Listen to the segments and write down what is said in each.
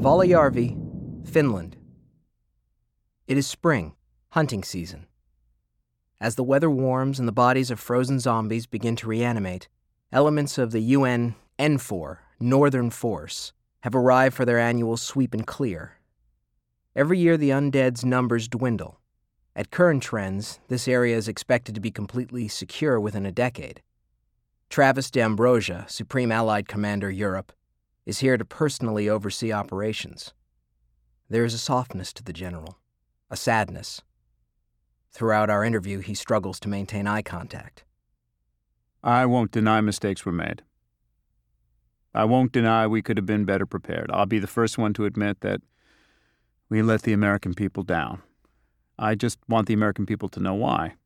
Valojärvi, Finland. It is spring, hunting season. As the weather warms and the bodies of frozen zombies begin to reanimate, elements of the UN NFOR, Northern Force, have arrived for their annual sweep and clear. Every year the undead's numbers dwindle. At current trends, this area is expected to be completely secure within a decade. Travis D'Ambrosia, Supreme Allied Commander Europe, is here to personally oversee operations. There is a softness to the general, a sadness. Throughout our interview, he struggles to maintain eye contact. I won't deny mistakes were made. I won't deny we could have been better prepared. I'll be the first one to admit that we let the American people down. I just want the American people to know why.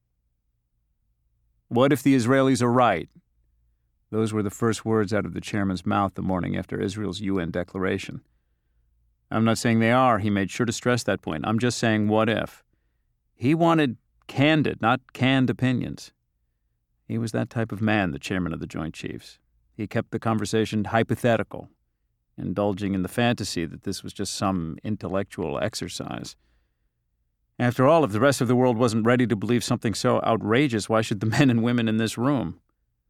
What if the Israelis are right? Those were the first words out of the chairman's mouth the morning after Israel's UN declaration. I'm not saying they are. He made sure to stress that point. I'm just saying, what if? He wanted candid, not canned opinions. He was that type of man, the chairman of the Joint Chiefs. He kept the conversation hypothetical, indulging in the fantasy that this was just some intellectual exercise. After all, if the rest of the world wasn't ready to believe something so outrageous, why should the men and women in this room?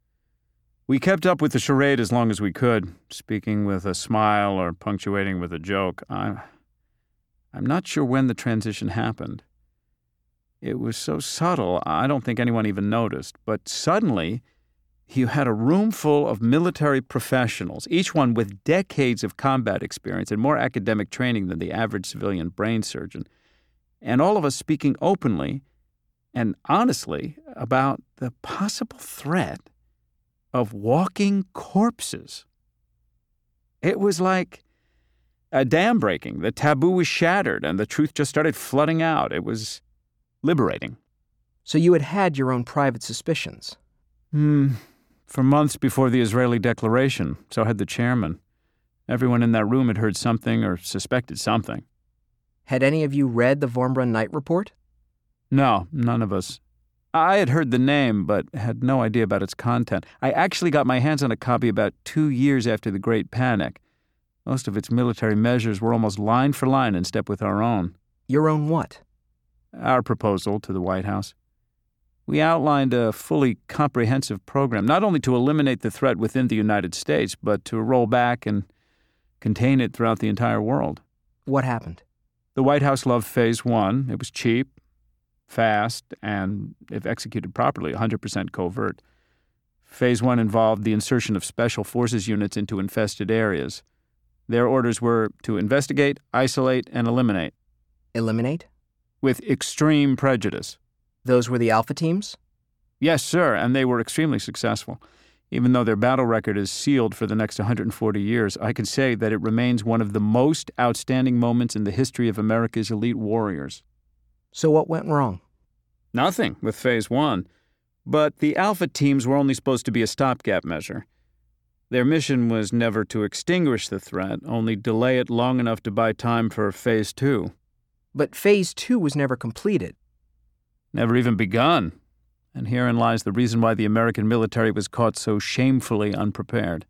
We kept up with the charade as long as we could, speaking with a smile or punctuating with a joke. I'm not sure when the transition happened. It was so subtle, I don't think anyone even noticed. But suddenly, you had a room full of military professionals, each one with decades of combat experience and more academic training than the average civilian brain surgeon, and all of us speaking openly and honestly about the possible threat of walking corpses. It was like a dam breaking. The taboo was shattered and the truth just started flooding out. It was liberating. So you had had your own private suspicions? For months before the Israeli declaration, so had the chairman. Everyone in that room had heard something or suspected something. Had any of you read the Wormbrunn Night Report? No, none of us. I had heard the name, but had no idea about its content. I actually got my hands on a copy about 2 years after the Great Panic. Most of its military measures were almost line for line in step with our own. Your own what? Our proposal to the White House. We outlined a fully comprehensive program, not only to eliminate the threat within the United States, but to roll back and contain it throughout the entire world. What happened? The White House loved Phase 1. It was cheap, fast, and, if executed properly, 100% covert. Phase 1 involved the insertion of special forces units into infested areas. Their orders were to investigate, isolate, and eliminate. Eliminate? With extreme prejudice. Those were the Alpha teams? Yes, sir, and they were extremely successful. Even though their battle record is sealed for the next 140 years, I can say that it remains one of the most outstanding moments in the history of America's elite warriors. So what went wrong? Nothing with Phase 1. But the Alpha teams were only supposed to be a stopgap measure. Their mission was never to extinguish the threat, only delay it long enough to buy time for Phase 2. But Phase 2 was never completed. Never even begun. And herein lies the reason why the American military was caught so shamefully unprepared.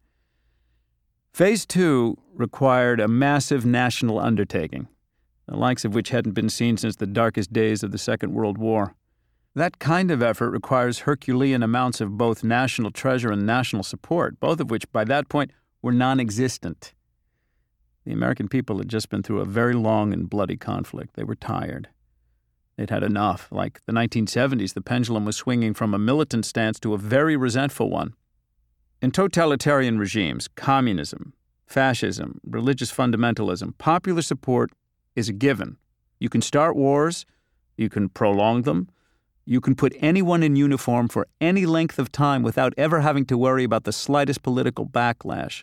Phase 2 required a massive national undertaking, the likes of which hadn't been seen since the darkest days of the Second World War. That kind of effort requires Herculean amounts of both national treasure and national support, both of which, by that point, were non-existent. The American people had just been through a very long and bloody conflict. They were tired. They'd had enough. Like the 1970s, the pendulum was swinging from a militant stance to a very resentful one. In totalitarian regimes, communism, fascism, religious fundamentalism, popular support is a given. You can start wars, you can prolong them, you can put anyone in uniform for any length of time without ever having to worry about the slightest political backlash.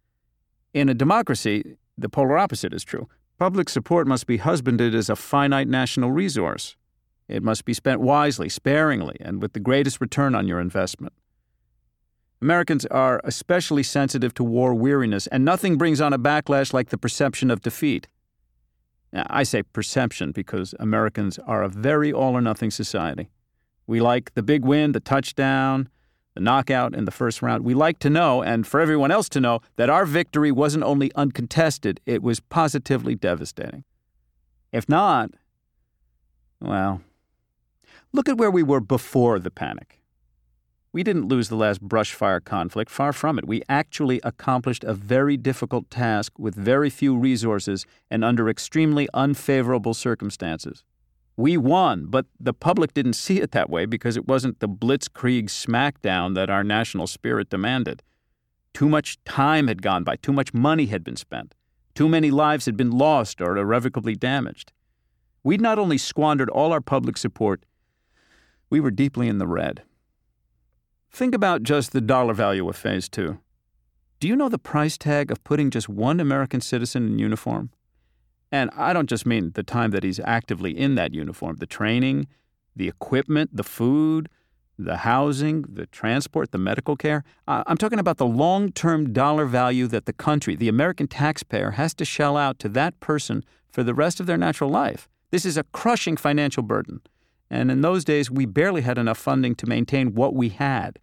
In a democracy, the polar opposite is true. Public support must be husbanded as a finite national resource. It must be spent wisely, sparingly, and with the greatest return on your investment. Americans are especially sensitive to war weariness, and nothing brings on a backlash like the perception of defeat. Now, I say perception because Americans are a very all-or-nothing society. We like the big win, the touchdown, the knockout in the first round. We like to know, and for everyone else to know, that our victory wasn't only uncontested, it was positively devastating. If not, well, look at where we were before the panic. We didn't lose the last brush fire conflict, far from it. We actually accomplished a very difficult task with very few resources and under extremely unfavorable circumstances. We won, but the public didn't see it that way because it wasn't the blitzkrieg smackdown that our national spirit demanded. Too much time had gone by, too much money had been spent, too many lives had been lost or irrevocably damaged. We'd not only squandered all our public support, we were deeply in the red. Think about just the dollar value of Phase 2. Do you know the price tag of putting just one American citizen in uniform? And I don't just mean the time that he's actively in that uniform, the training, the equipment, the food, the housing, the transport, the medical care. I'm talking about the long-term dollar value that the country, the American taxpayer, has to shell out to that person for the rest of their natural life. This is a crushing financial burden. And in those days, we barely had enough funding to maintain what we had.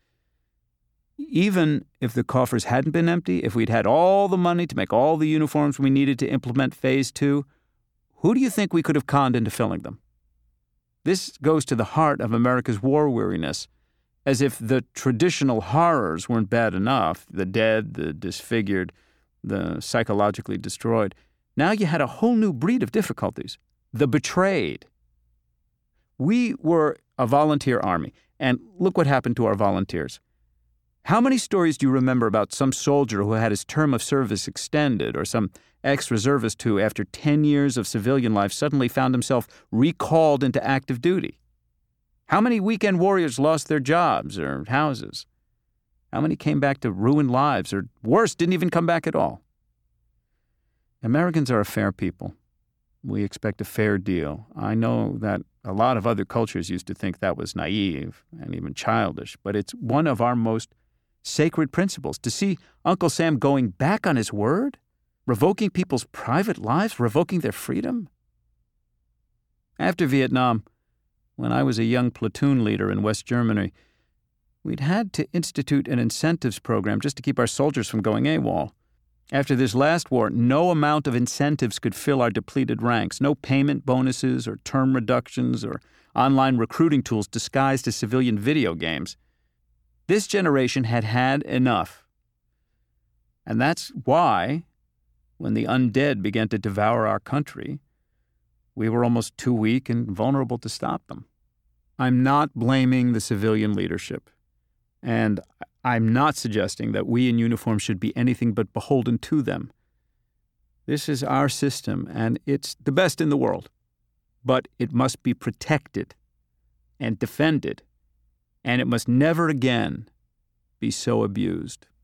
Even if the coffers hadn't been empty, if we'd had all the money to make all the uniforms we needed to implement Phase 2, who do you think we could have conned into filling them? This goes to the heart of America's war weariness, as if the traditional horrors weren't bad enough, the dead, the disfigured, the psychologically destroyed. Now you had a whole new breed of difficulties, the betrayed. We were a volunteer army, and look what happened to our volunteers. How many stories do you remember about some soldier who had his term of service extended, or some ex-reservist who, after 10 years of civilian life, suddenly found himself recalled into active duty? How many weekend warriors lost their jobs or houses? How many came back to ruined lives, or worse, didn't even come back at all? Americans are a fair people. We expect a fair deal. I know that a lot of other cultures used to think that was naive and even childish, but it's one of our most sacred principles. To see Uncle Sam going back on his word, revoking people's private lives, revoking their freedom. After Vietnam, when I was a young platoon leader in West Germany, we'd had to institute an incentives program just to keep our soldiers from going AWOL. After this last war, no amount of incentives could fill our depleted ranks. No payment bonuses or term reductions or online recruiting tools disguised as civilian video games. This generation had had enough. And that's why, when the undead began to devour our country, we were almost too weak and vulnerable to stop them. I'm not blaming the civilian leadership. And I'm not suggesting that we in uniform should be anything but beholden to them. This is our system, and it's the best in the world. But it must be protected and defended, and it must never again be so abused.